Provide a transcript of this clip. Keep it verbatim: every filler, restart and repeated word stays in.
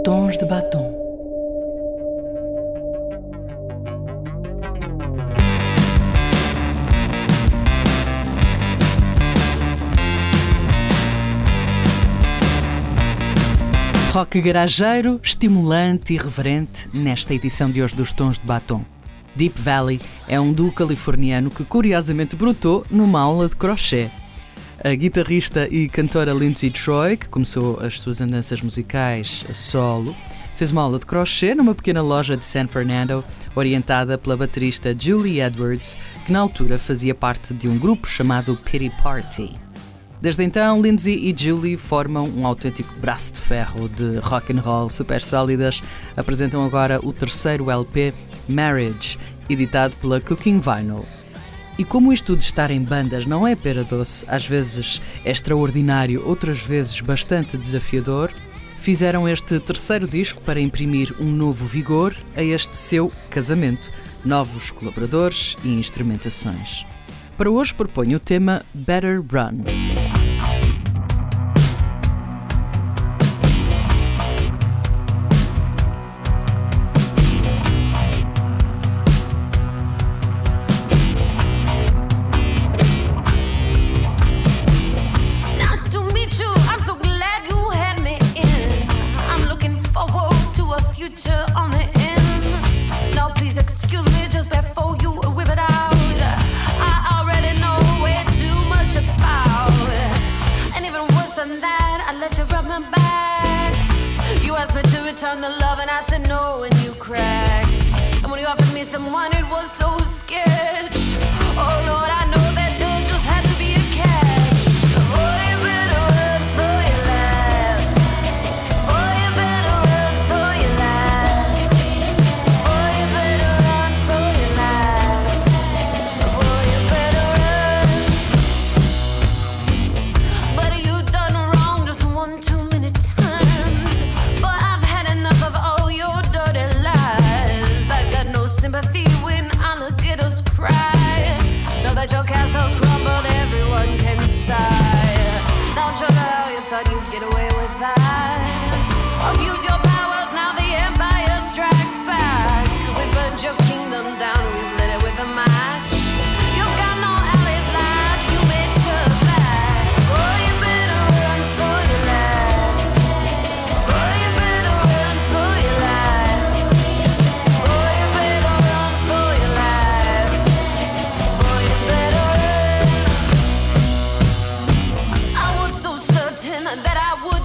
Tons de Batom. Rock garageiro, estimulante e irreverente nesta edição de hoje dos Tons de Batom. Deep Valley é um duo californiano que curiosamente brotou numa aula de crochê. A guitarrista e cantora Lindsay Troy, que começou as suas andanças musicais a solo, fez uma aula de crochê numa pequena loja de San Fernando, orientada pela baterista Julie Edwards, que na altura fazia parte de um grupo chamado Pity Party. Desde então, Lindsay e Julie formam um autêntico braço de ferro de rock and roll super sólidas. Apresentam agora o terceiro L P, Marriage, editado pela Cooking Vinyl. E como isto de estar em bandas não é pera doce, às vezes é extraordinário, outras vezes bastante desafiador, fizeram este terceiro disco para imprimir um novo vigor a este seu casamento, novos colaboradores e instrumentações. Para hoje proponho o tema Better Run. Turn the love and I said no and you cracked. And when you offered me someone it was so sketch. Oh Lord, I know that day just had to be a catch. Oh, you better run for your life. Oh, you better run for your life. Oh, you better run for your life. Oh, you better run. But you done wrong just one too many times. But I've enough of all your dirty lies. I got no sympathy when I look at us cry. Know that your castle's crumbled, everyone can sigh. Don't you know you thought you'd get away with that? Abuse your powers, now the empire strikes back. We burned your kingdom down, we've lit it with a match. You've got no allies left, you made sure that. Oh, you better run for your life. Oh, you better run for your life. Oh, you better run for your life. Oh, you better run. I was so certain that I would